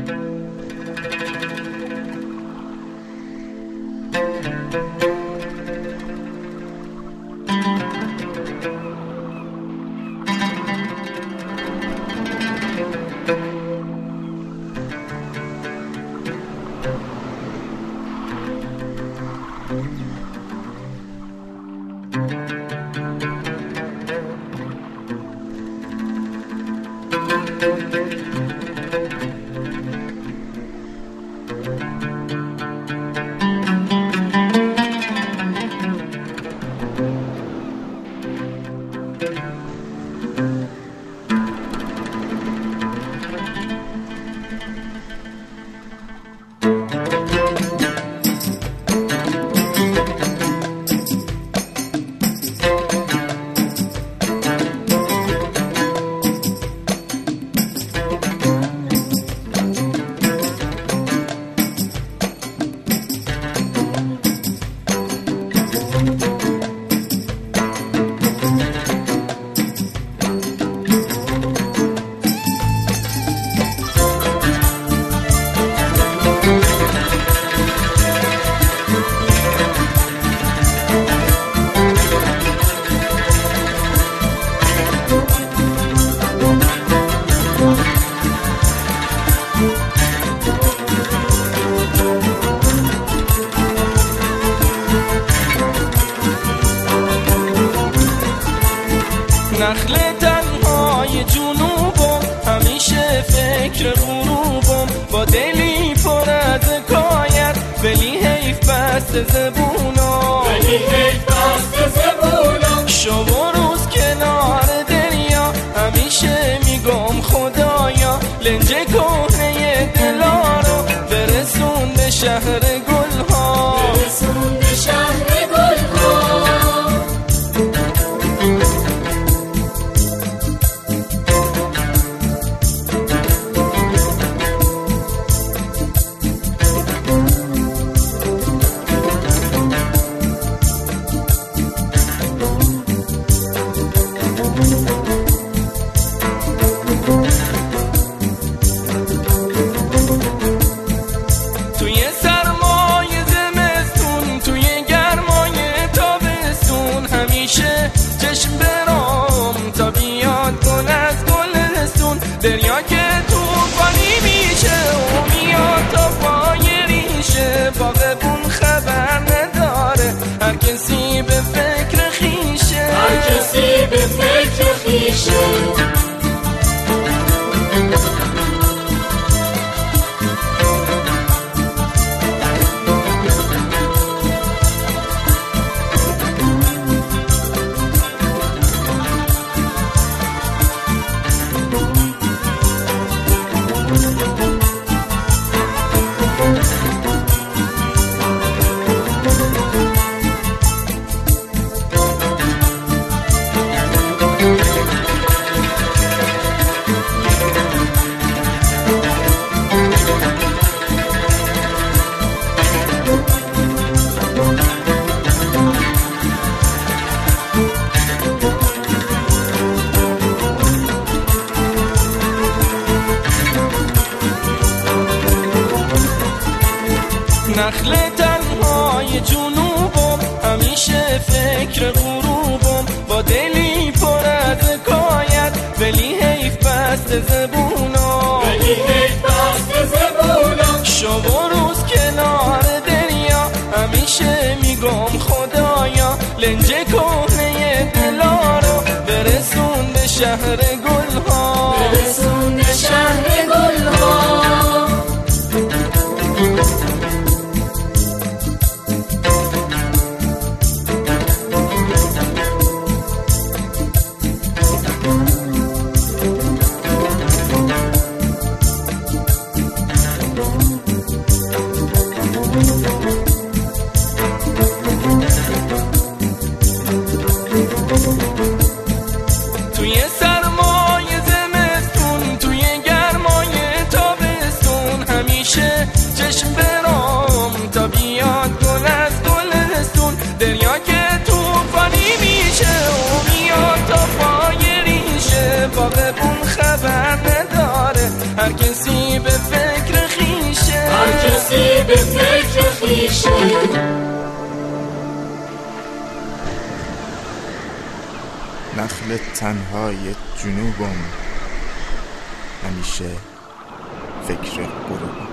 نخل تنهای جنوبم، همیشه فکر غروبم، با دلی پر از حکایت، ولی حیف بست زبونم، شب و روز کنار دریا، همیشه میگم خدایا لنج کهنه دلا رو برسون به شهر گلها، برسون به شهر گلها. چشم برام تا بیاد گل از گلستون، دریا که توفانی میشه و میاد تا پای ریشه، باغبون خبر نداره هر کسی به فکر خیشه، هر کسی به فکر خیشه. نخل تنهای جنوبم، همیشه فکر غروبم، با دلی پر از حکایت، ولی حیف بست زبونم، شب و روز کنار دریا، همیشه میگم خدایا لنج کهنه دلا رو برسون به شهر گلها، برسون به شهر گلها. توی سرمای زمستون، توی گرمای تابستون، همیشه چشم برام تا بیاد گل از گلستون، دریا که توفانی میشه و میاد تا پای ریشه، باغبون خبر نداره هر کسی به فکر راستی به فکر خیشه. نخل تنهای جنوبم، همیشه فکر غروبم.